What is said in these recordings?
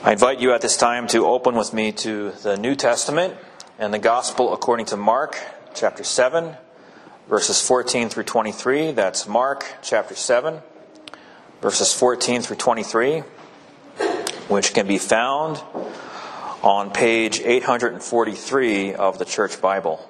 I invite you at this time to open with me to the New Testament and the Gospel according to Mark, chapter 7, verses 14 through 23. That's Mark, chapter 7, verses 14 through 23, which can be found on page 843 of the Church Bible.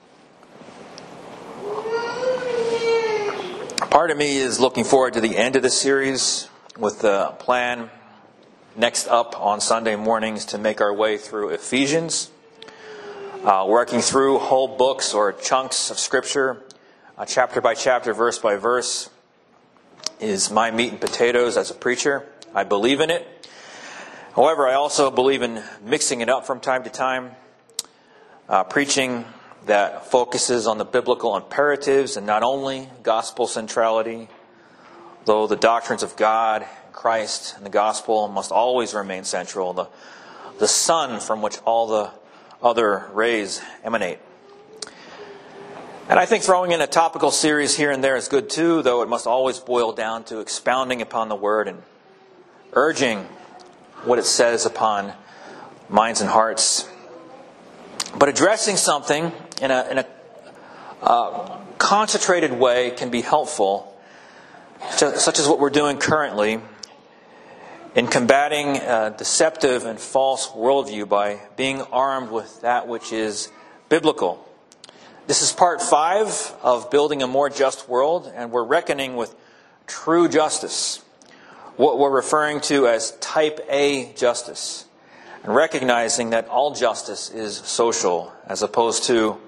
Part of me is looking forward to the end of this series with the plan next up on Sunday mornings to make our way through Ephesians. Working through whole books or chunks of Scripture, chapter by chapter, verse by verse, is my meat and potatoes as a preacher. I believe in it. However, I also believe in mixing it up from time to time, preaching that focuses on the biblical imperatives and not only gospel centrality, though the doctrines of God, Christ, and the gospel must always remain central, the sun from which all the other rays emanate. And I think throwing in a topical series here and there is good too, though it must always boil down to expounding upon the Word and urging what it says upon minds and hearts. But addressing something in a concentrated way can be helpful, such as what we're doing currently in combating a deceptive and false worldview by being armed with that which is biblical. This is part 5 of Building a More Just World, and we're reckoning with true justice, what we're referring to as type A justice, and recognizing that all justice is social, as opposed to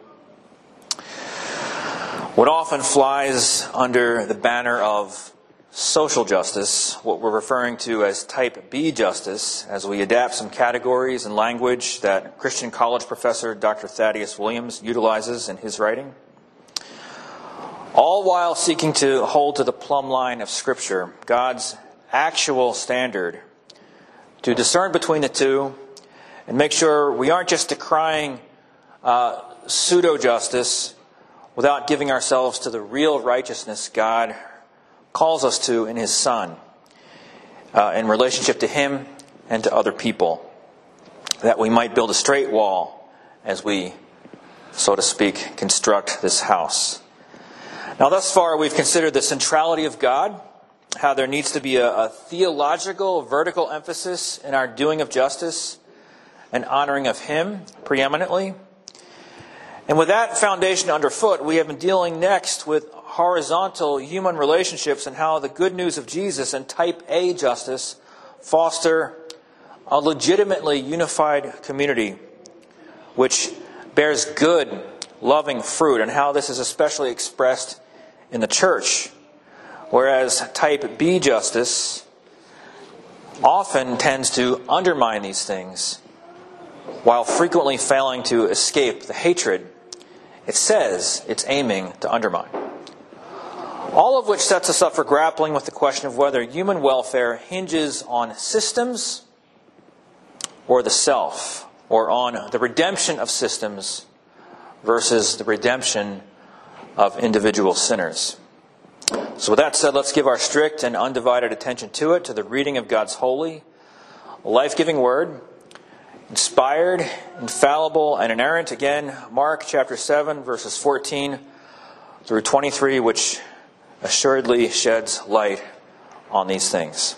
what often flies under the banner of social justice, what we're referring to as type B justice, as we adapt some categories and language that Christian college professor Dr. Thaddeus Williams utilizes in his writing. All while seeking to hold to the plumb line of Scripture, God's actual standard, to discern between the two and make sure we aren't just decrying pseudo-justice without giving ourselves to the real righteousness God calls us to in His Son, in relationship to Him and to other people, that we might build a straight wall as we, so to speak, construct this house. Now, thus far, we've considered the centrality of God, how there needs to be a theological, vertical emphasis in our doing of justice and honoring of Him preeminently. And with that foundation underfoot, we have been dealing next with horizontal human relationships and how the good news of Jesus and type A justice foster a legitimately unified community which bears good, loving fruit, and how this is especially expressed in the church, whereas type B justice often tends to undermine these things while frequently failing to escape the hatred it says it's aiming to undermine. All of which sets us up for grappling with the question of whether human welfare hinges on systems or the self, or on the redemption of systems versus the redemption of individual sinners. So with that said, let's give our strict and undivided attention to it, to the reading of God's holy, life-giving Word, inspired, infallible, and inerrant. Again, Mark chapter 7, verses 14 through 23, which assuredly sheds light on these things.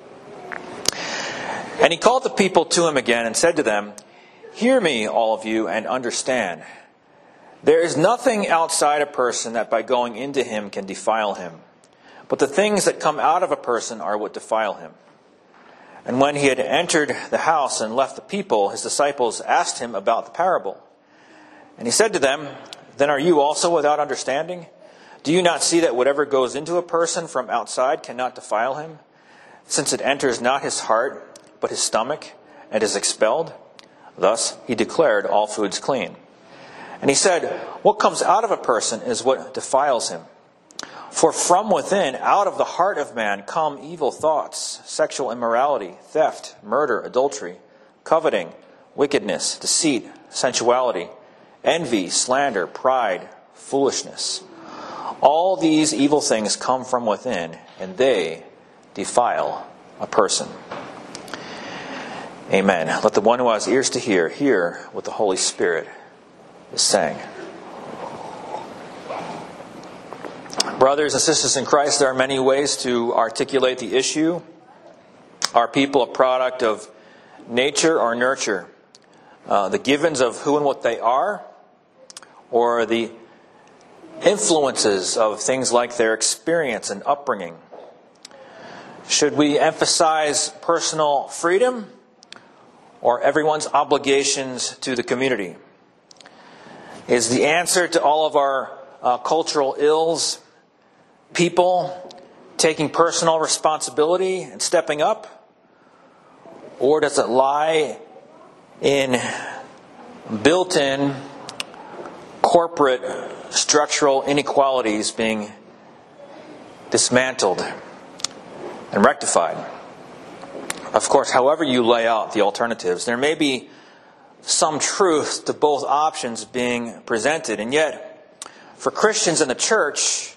And he called the people to him again and said to them, "Hear me, all of you, and understand. There is nothing outside a person that by going into him can defile him. But the things that come out of a person are what defile him." And when he had entered the house and left the people, his disciples asked him about the parable. And he said to them, "Then are you also without understanding? Do you not see that whatever goes into a person from outside cannot defile him, since it enters not his heart, but his stomach, and is expelled?" Thus he declared all foods clean. And he said, "What comes out of a person is what defiles him. For from within, out of the heart of man, come evil thoughts, sexual immorality, theft, murder, adultery, coveting, wickedness, deceit, sensuality, envy, slander, pride, foolishness. All these evil things come from within, and they defile a person." Amen. Let the one who has ears to hear, hear what the Holy Spirit is saying. Brothers and sisters in Christ, there are many ways to articulate the issue. Are people a product of nature or nurture? The givens of who and what they are, or the influences of things like their experience and upbringing? Should we emphasize personal freedom or everyone's obligations to the community? Is the answer to all of our cultural ills people taking personal responsibility and stepping up? Or does it lie in built-in corporate structural inequalities being dismantled and rectified? Of course, however you lay out the alternatives, there may be some truth to both options being presented. And yet, for Christians in the church,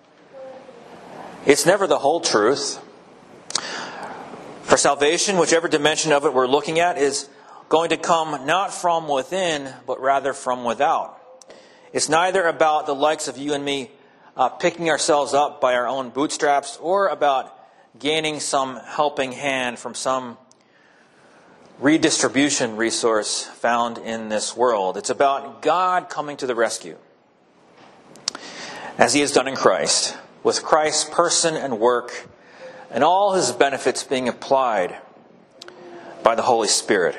it's never the whole truth. For salvation, whichever dimension of it we're looking at, is going to come not from within, but rather from without. It's neither about the likes of you and me picking ourselves up by our own bootstraps, or about gaining some helping hand from some redistribution resource found in this world. It's about God coming to the rescue, as He has done in Christ, with Christ's person and work and all His benefits being applied by the Holy Spirit.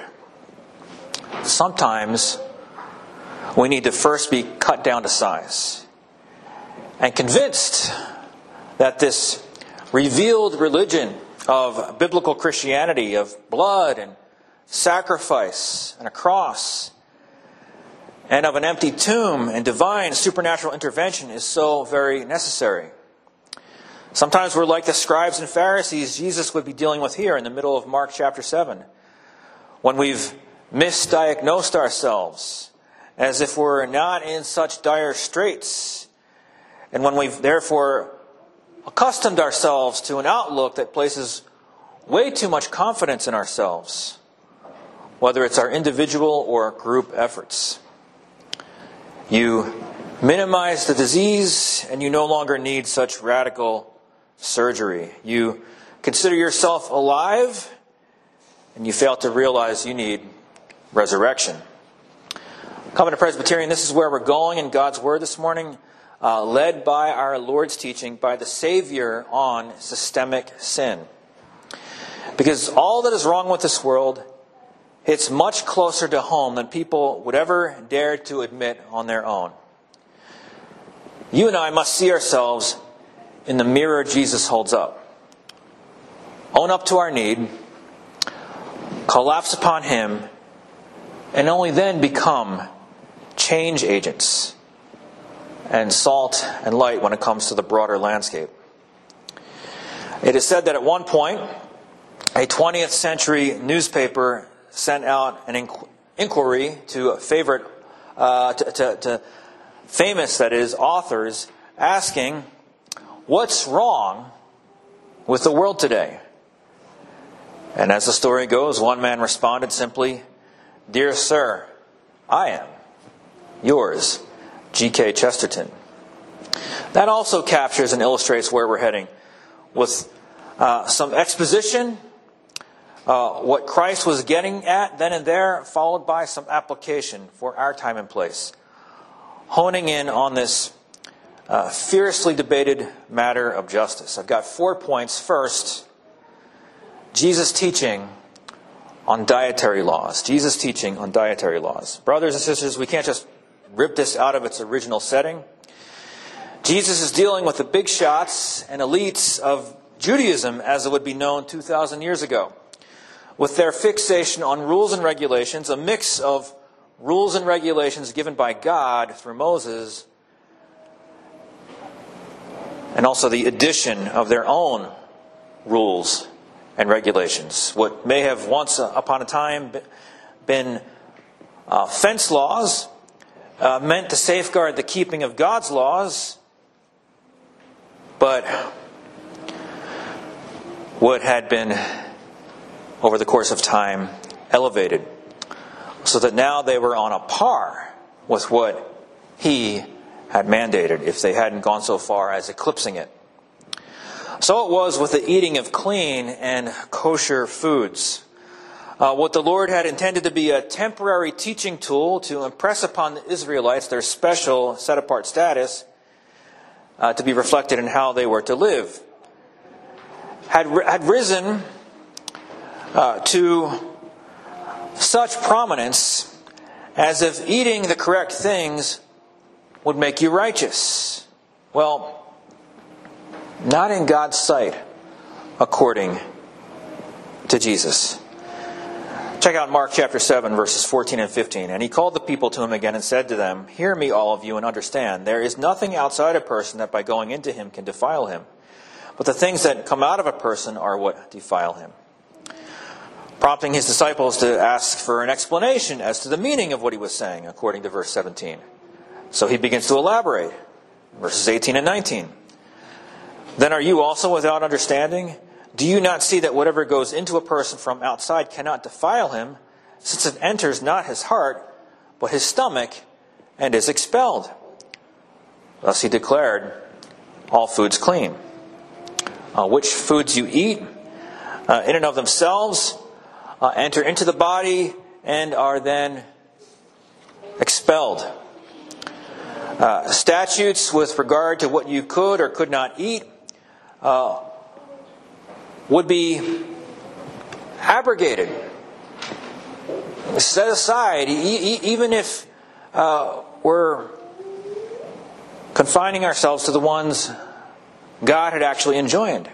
Sometimes we need to first be cut down to size and convinced that this revealed religion of biblical Christianity, of blood and sacrifice and a cross, and of an empty tomb and divine supernatural intervention is so very necessary. Sometimes we're like the scribes and Pharisees Jesus would be dealing with here in the middle of Mark chapter 7, when we've misdiagnosed ourselves as if we're not in such dire straits, and when we've therefore accustomed ourselves to an outlook that places way too much confidence in ourselves, whether it's our individual or group efforts. You minimize the disease and you no longer need such radical surgery. You consider yourself alive and you fail to realize you need resurrection. Covenant Presbyterian, this is where we're going in God's Word this morning, led by our Lord's teaching, by the Savior on systemic sin. Because all that is wrong with this world, it's much closer to home than people would ever dare to admit on their own. You and I must see ourselves in the mirror Jesus holds up. Own up to our need, collapse upon Him, and only then become change agents and salt and light when it comes to the broader landscape. It is said that at one point, a 20th century newspaper sent out an inquiry to favorite, to famous, that is, authors, asking, what's wrong with the world today? And as the story goes, one man responded simply, Dear Sir, I am yours, G.K. Chesterton. That also captures and illustrates where we're heading, with some exposition, what Christ was getting at then and there, followed by some application for our time and place, honing in on this fiercely debated matter of justice. I've got 4 points. First, Jesus' teaching on dietary laws. Jesus' teaching on dietary laws. Brothers and sisters, we can't just rip this out of its original setting. Jesus is dealing with the big shots and elites of Judaism, as it would be known 2,000 years ago, with their fixation on rules and regulations, a mix of rules and regulations given by God through Moses, and also the addition of their own rules and regulations. What may have once upon a time been fence laws, meant to safeguard the keeping of God's laws, but what had been, over the course of time, elevated, so that now they were on a par with what he had mandated, if they hadn't gone so far as eclipsing it. So it was with the eating of clean and kosher foods. What the Lord had intended to be a temporary teaching tool to impress upon the Israelites their special set-apart status, to be reflected in how they were to live, had risen to such prominence as if eating the correct things would make you righteous. Well, not in God's sight, according to Jesus. Check out Mark chapter 7, verses 14 and 15. And he called the people to him again and said to them, "Hear me, all of you, and understand. There is nothing outside a person that by going into him can defile him. But the things that come out of a person are what defile him." Prompting his disciples to ask for an explanation as to the meaning of what he was saying, according to verse 17. So he begins to elaborate. Verses 18 and 19. "Then are you also without understanding? Do you not see that whatever goes into a person from outside cannot defile him, since it enters not his heart, but his stomach, and is expelled? Thus he declared all foods clean. Which foods you eat, in and of themselves, enter into the body and are then expelled. Statutes with regard to what you could or could not eat would be abrogated, set aside, even if we're confining ourselves to the ones God had actually enjoined.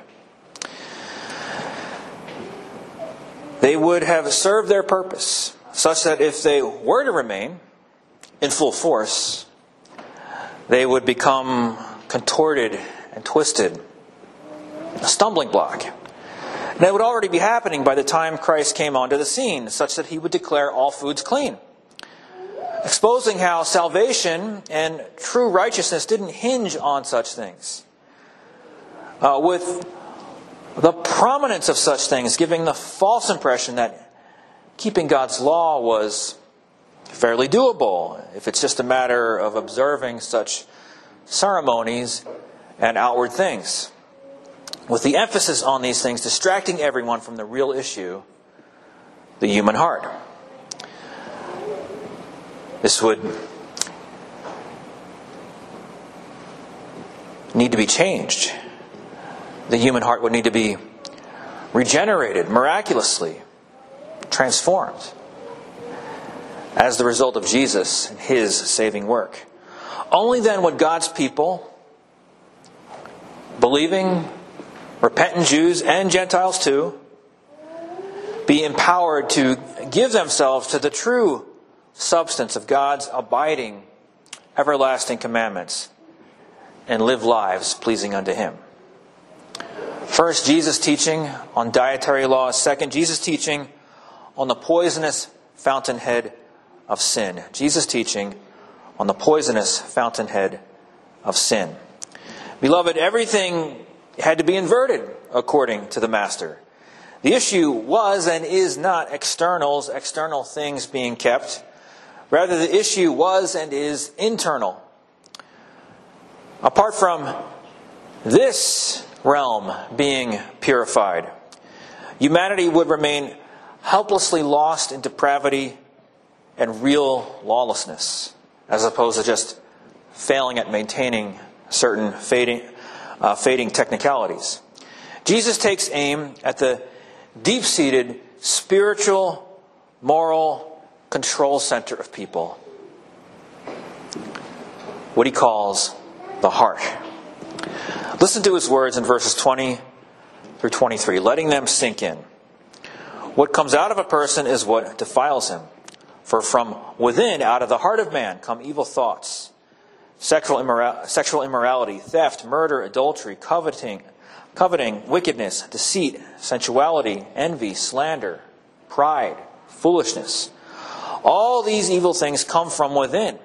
They would have served their purpose, such that if they were to remain in full force, they would become contorted and twisted, a stumbling block. And that would already be happening by the time Christ came onto the scene, such that he would declare all foods clean, exposing how salvation and true righteousness didn't hinge on such things, with the prominence of such things giving the false impression that keeping God's law was fairly doable if it's just a matter of observing such ceremonies and outward things, with the emphasis on these things distracting everyone from the real issue, the human heart. This would need to be changed. The human heart would need to be regenerated, miraculously transformed, as the result of Jesus and his saving work. Only then would God's people, believing, repentant Jews and Gentiles too, be empowered to give themselves to the true substance of God's abiding, everlasting commandments and live lives pleasing unto him. First, Jesus' teaching on dietary laws. Second, Jesus' teaching on the poisonous fountainhead of sin. Jesus' teaching on the poisonous fountainhead of sin. Beloved, everything had to be inverted according to the Master. The issue was and is not external things being kept. Rather, the issue was and is internal. Apart from this realm being purified, humanity would remain helplessly lost in depravity and real lawlessness, as opposed to just failing at maintaining certain fading technicalities. Jesus takes aim at the deep-seated spiritual, moral control center of people, what he calls the heart. Listen to his words in verses 20 through 23, letting them sink in. What comes out of a person is what defiles him. For from within, out of the heart of man, come evil thoughts, sexual immorality, theft, murder, adultery, coveting, wickedness, deceit, sensuality, envy, slander, pride, foolishness. All these evil things come from within,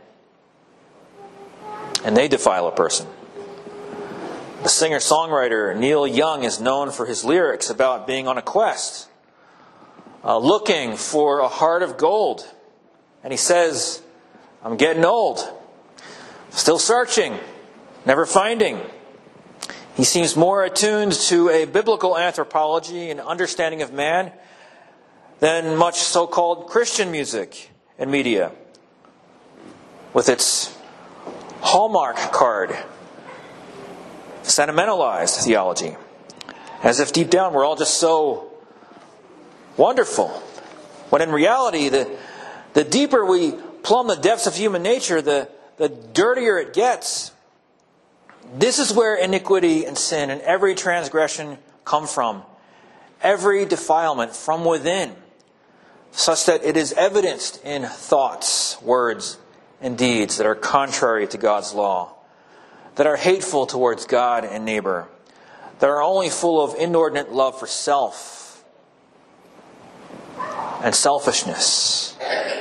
and they defile a person. The singer-songwriter Neil Young is known for his lyrics about being on a quest looking for a heart of gold. And he says, I'm getting old. Still searching. Never finding. He seems more attuned to a biblical anthropology and understanding of man than much so-called Christian music and media, with its Hallmark card, sentimentalized theology, as if deep down we're all just so wonderful. When in reality, the deeper we plumb the depths of human nature, the dirtier it gets. This is where iniquity and sin and every transgression come from. Every defilement from within, such that it is evidenced in thoughts, words, and deeds that are contrary to God's law, that are hateful towards God and neighbor, that are only full of inordinate love for self and selfishness.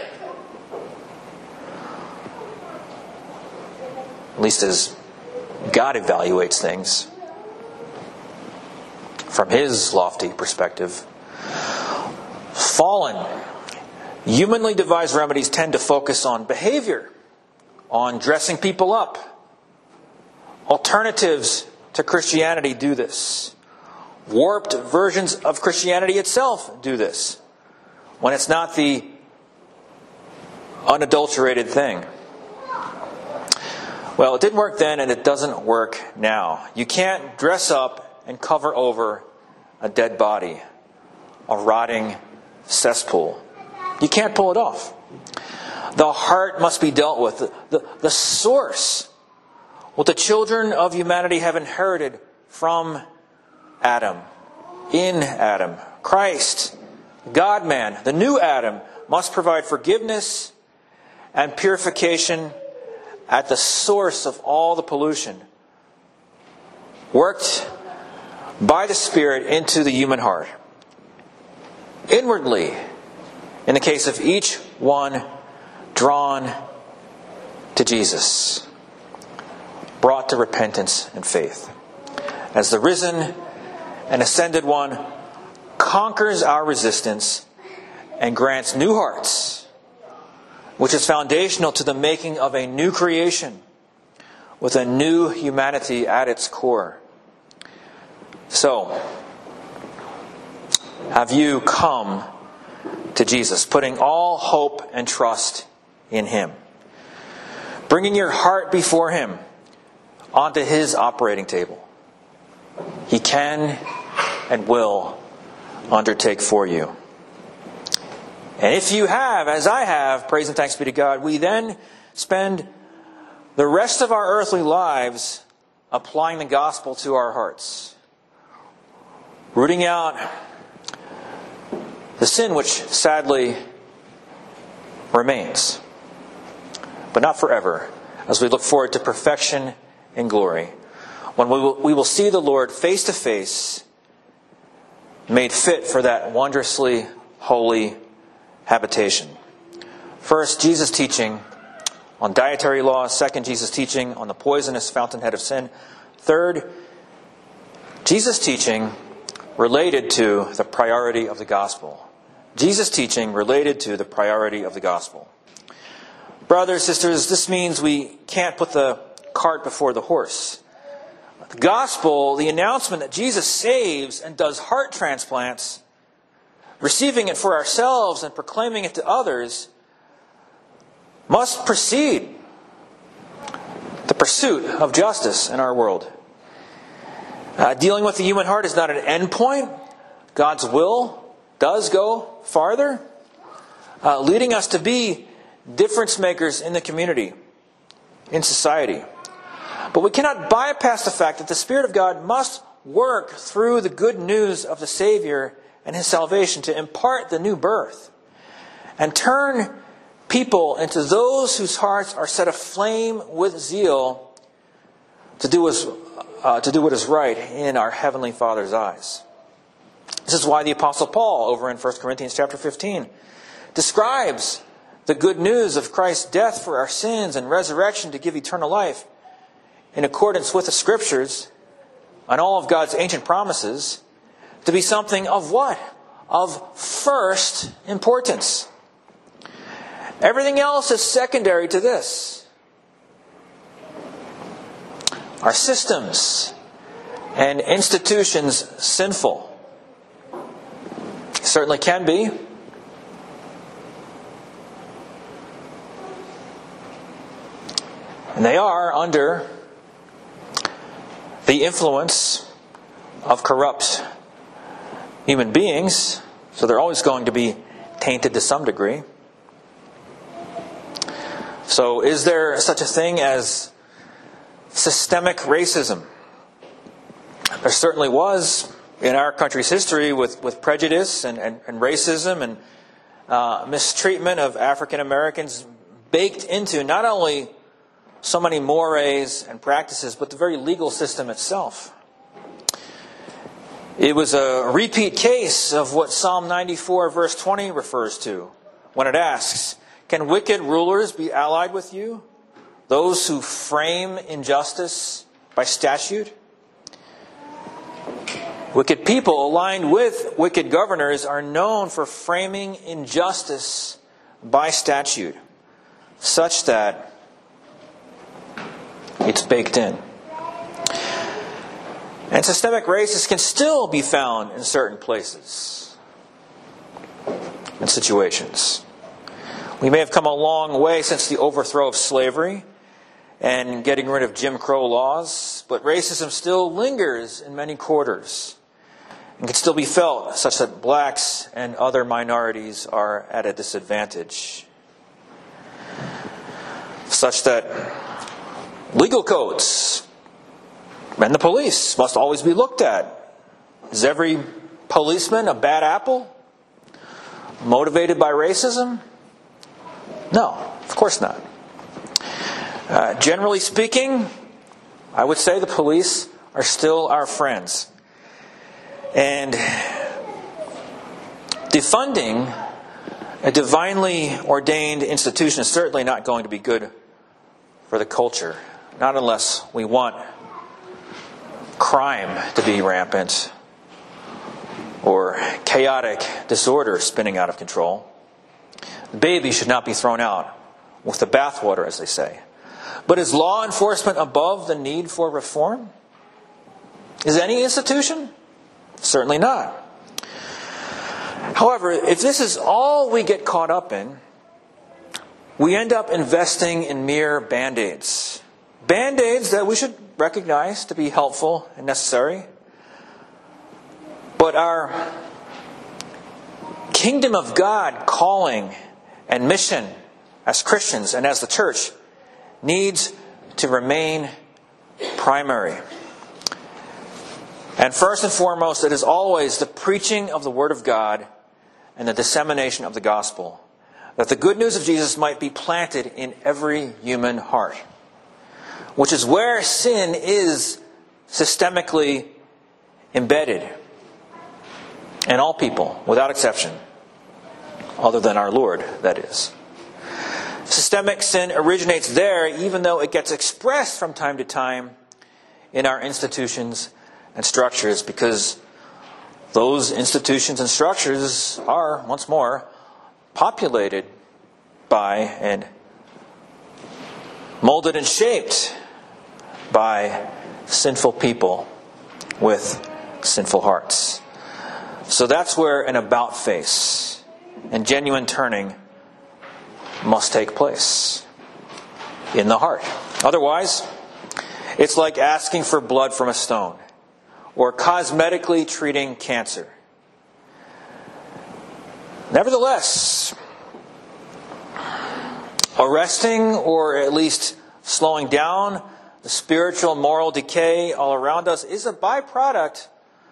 At least as God evaluates things from His lofty perspective. Fallen, humanly devised remedies tend to focus on behavior, on dressing people up. Alternatives to Christianity do this. Warped versions of Christianity itself do this, when it's not the unadulterated thing. Well, it didn't work then and it doesn't work now. You can't dress up and cover over a dead body, a rotting cesspool. You can't pull it off. The heart must be dealt with. The source, what the children of humanity have inherited from Adam, in Adam. Christ, God-man, the new Adam, must provide forgiveness and purification at the source of all the pollution, worked by the Spirit into the human heart. Inwardly, in the case of each one drawn to Jesus, brought to repentance and faith. As the risen and ascended one conquers our resistance and grants new hearts, which is foundational to the making of a new creation with a new humanity at its core. So, have you come to Jesus, putting all hope and trust in Him, bringing your heart before Him onto His operating table? He can and will undertake for you. And if you have, as I have, praise and thanks be to God, we then spend the rest of our earthly lives applying the gospel to our hearts, rooting out the sin which sadly remains, but not forever, as we look forward to perfection and glory, when we will see the Lord face to face, made fit for that wondrously holy habitation. First, Jesus' teaching on dietary laws. Second, Jesus' teaching on the poisonous fountainhead of sin. Third, Jesus' teaching related to the priority of the gospel. Jesus' teaching related to the priority of the gospel. Brothers, sisters, this means we can't put the cart before the horse. The gospel, the announcement that Jesus saves and does heart transplants, receiving it for ourselves and proclaiming it to others, must precede the pursuit of justice in our world. Dealing with the human heart is not an end point. God's will does go farther, leading us to be difference makers in the community, in society. But we cannot bypass the fact that the Spirit of God must work through the good news of the Savior and His salvation to impart the new birth and turn people into those whose hearts are set aflame with zeal to do what is right in our Heavenly Father's eyes. This is why the Apostle Paul, over in 1 Corinthians chapter 15, describes the good news of Christ's death for our sins and resurrection to give eternal life in accordance with the Scriptures and all of God's ancient promises to be something of what? of first importance. Everything else is secondary to this. Are systems and institutions sinful? Certainly can be. And they are under the influence of corrupt human beings, so they're always going to be tainted to some degree. So is there such a thing as systemic racism? There certainly was in our country's history with prejudice and racism and mistreatment of African Americans baked into not only so many mores and practices, but the very legal system itself. It was a repeat case of what Psalm 94 verse 20 refers to when it asks, "Can wicked rulers be allied with you, those who frame injustice by statute?" Wicked people aligned with wicked governors are known for framing injustice by statute, such that it's baked in. And systemic racism can still be found in certain places and situations. We may have come a long way since the overthrow of slavery and getting rid of Jim Crow laws, but racism still lingers in many quarters and can still be felt, such that blacks and other minorities are at a disadvantage. Such that legal codes and the police must always be looked at. Is every policeman a bad apple? Motivated by racism? No, of course not. Generally speaking, I would say the police are still our friends. And defunding a divinely ordained institution is certainly not going to be good for the culture. Not unless we want crime to be rampant or chaotic disorder spinning out of control. The baby should not be thrown out with the bathwater, as they say. But is law enforcement above the need for reform? Is any institution? Certainly not. However, if this is all we get caught up in, we end up investing in mere Band-Aids. Band-Aids that we should recognize to be helpful and necessary. But our kingdom of God calling and mission as Christians and as the church needs to remain primary. And first and foremost, it is always the preaching of the Word of God and the dissemination of the gospel, that the good news of Jesus might be planted in every human heart, which is where sin is systemically embedded in all people, without exception, other than our Lord, that is. Systemic sin originates there, even though it gets expressed from time to time in our institutions and structures, because those institutions and structures are, once more, populated by and molded and shaped by sinful people with sinful hearts. So that's where an about face and genuine turning must take place, in the heart. Otherwise, it's like asking for blood from a stone or cosmetically treating cancer. Nevertheless, arresting or at least slowing down the spiritual moral decay all around us is a byproduct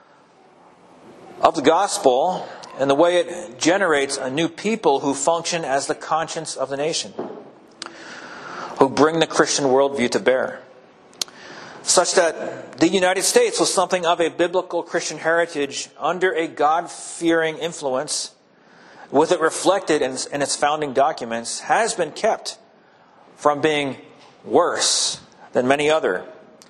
of the gospel and the way it generates a new people who function as the conscience of the nation, who bring the Christian worldview to bear, such that the United States, with something of a biblical Christian heritage under a God-fearing influence, with it reflected in its founding documents, has been kept from being worse than many other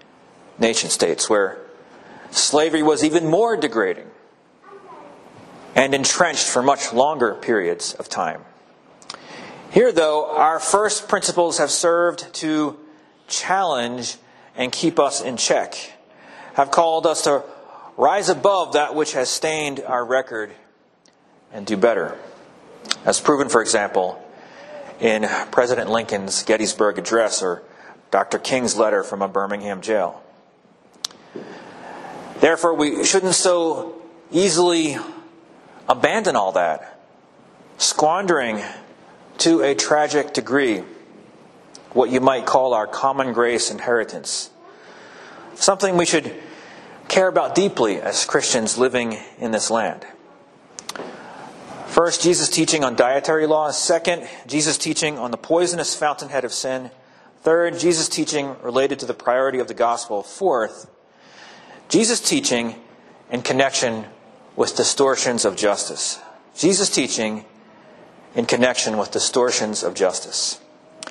nation states where slavery was even more degrading and entrenched for much longer periods of time. Here, though, our first principles have served to challenge and keep us in check, have called us to rise above that which has stained our record and do better. As proven, for example, in President Lincoln's Gettysburg Address or Dr. King's letter from a Birmingham jail. Therefore, we shouldn't so easily abandon all that, squandering to a tragic degree what you might call our common grace inheritance, something we should care about deeply as Christians living in this land. First, Jesus' teaching on dietary laws. Second, Jesus' teaching on the poisonous fountainhead of sin. Third, Jesus' teaching related to the priority of the gospel. Fourth, Jesus' teaching in connection with distortions of justice. Jesus' teaching in connection with distortions of justice.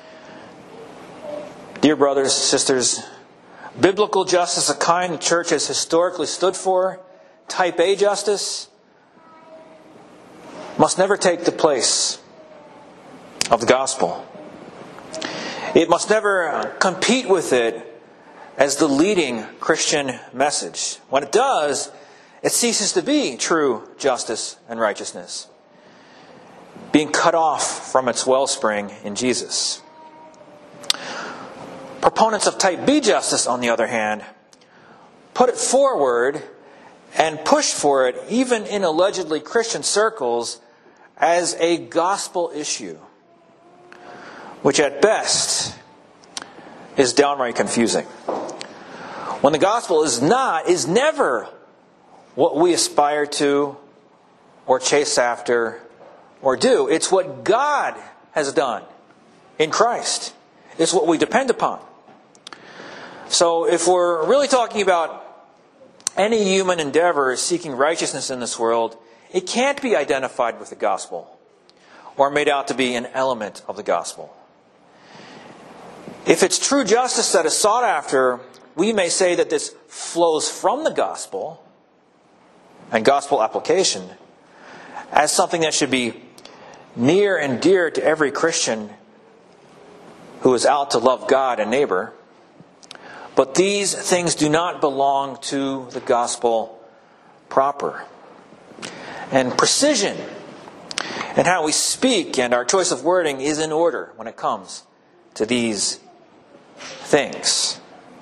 Dear brothers, sisters, biblical justice, the kind the church has historically stood for, type A justice, must never take the place of the gospel. It must never compete with it as the leading Christian message. When it does, it ceases to be true justice and righteousness, being cut off from its wellspring in Jesus. Proponents of type B justice, on the other hand, put it forward and push for it, even in allegedly Christian circles, as a gospel issue, which at best is downright confusing. When the gospel is never what we aspire to or chase after or do. It's what God has done in Christ. It's what we depend upon. So if we're really talking about any human endeavor seeking righteousness in this world, it can't be identified with the gospel or made out to be an element of the gospel. If it's true justice that is sought after, we may say that this flows from the gospel and gospel application as something that should be near and dear to every Christian who is out to love God and neighbor. But these things do not belong to the gospel proper. And precision in how we speak and our choice of wording is in order when it comes to these things.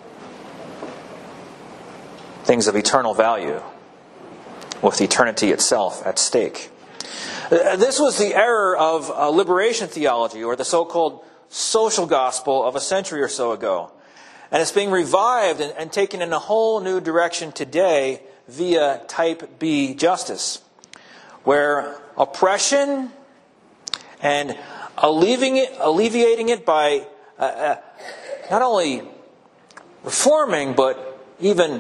Things of eternal value, with eternity itself at stake. This was the error of liberation theology, or the so-called social gospel of a century or so ago. And it's being revived and taken in a whole new direction today via type B justice, where oppression and alleviating it by not only reforming, but even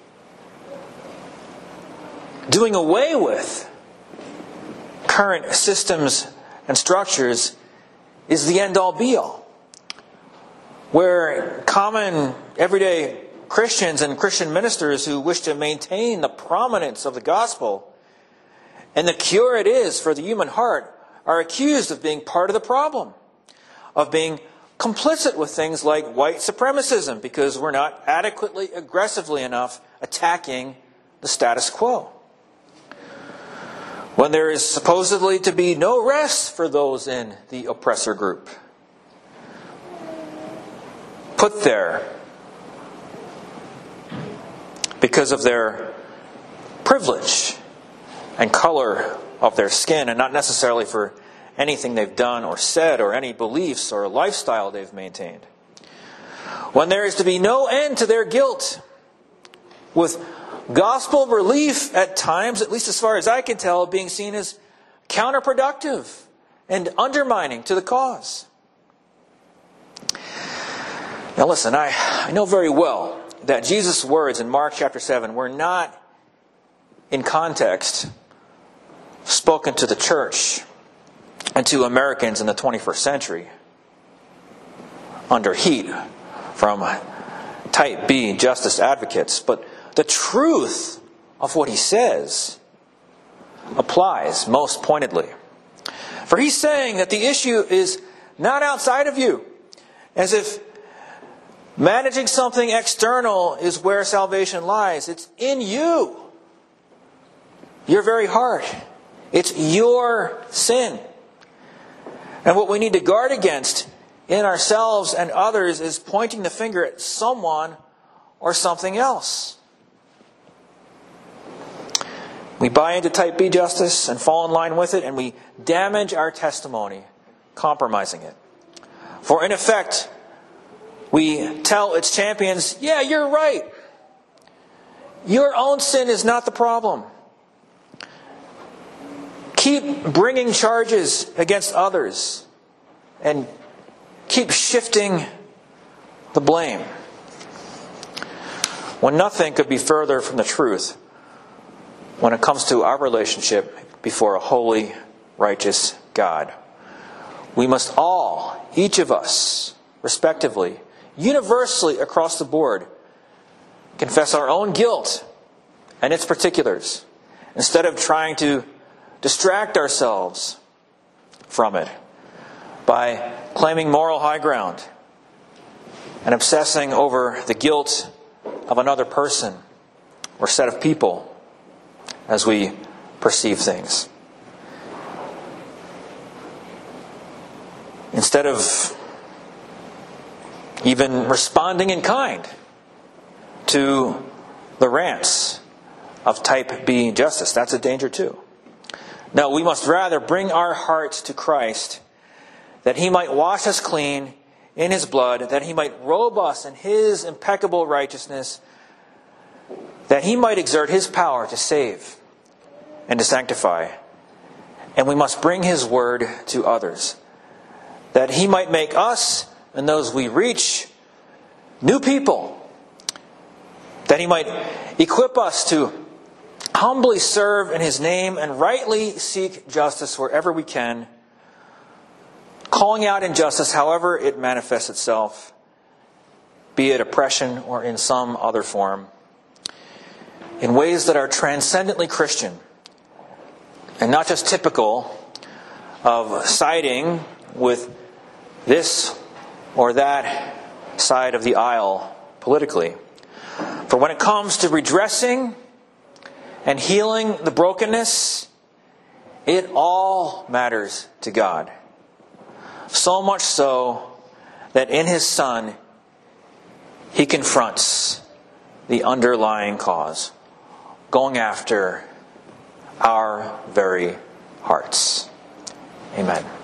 doing away with current systems and structures is the end-all be-all. Where common, everyday Christians and Christian ministers who wish to maintain the prominence of the gospel and the cure it is for the human heart are accused of being part of the problem, of being complicit with things like white supremacism because we're not adequately, aggressively enough attacking the status quo. When there is supposedly to be no rest for those in the oppressor group, put there because of their privilege and color of their skin, and not necessarily for anything they've done or said or any beliefs or lifestyle they've maintained. When there is to be no end to their guilt, with gospel relief at times, at least as far as I can tell, being seen as counterproductive and undermining to the cause. Now listen, I know very well that Jesus' words in Mark chapter 7 were not, in context, spoken to the church and to Americans in the 21st century under heat from type B justice advocates. But the truth of what he says applies most pointedly. For he's saying that the issue is not outside of you, as if managing something external is where salvation lies. It's in you, your very heart. It's your sin. And what we need to guard against in ourselves and others is pointing the finger at someone or something else. We buy into type B justice and fall in line with it, and we damage our testimony, compromising it. For in effect, we tell its champions, yeah, you're right. Your own sin is not the problem. Keep bringing charges against others and keep shifting the blame, when nothing could be further from the truth when it comes to our relationship before a holy, righteous God. We must all, each of us, respectively, universally across the board, confess our own guilt and its particulars, instead of trying to distract ourselves from it by claiming moral high ground and obsessing over the guilt of another person or set of people as we perceive things. Instead of even responding in kind to the rants of type B justice. That's a danger too. No, we must rather bring our hearts to Christ, that He might wash us clean in His blood, that He might robe us in His impeccable righteousness, that He might exert His power to save and to sanctify. And we must bring His word to others, that He might make us and those we reach new people, that He might equip us to humbly serve in His name and rightly seek justice wherever we can, calling out injustice however it manifests itself, be it oppression or in some other form, in ways that are transcendently Christian and not just typical of siding with this or that side of the aisle politically. For when it comes to redressing and healing the brokenness, it all matters to God. So much so that in His Son, He confronts the underlying cause, going after our very hearts. Amen.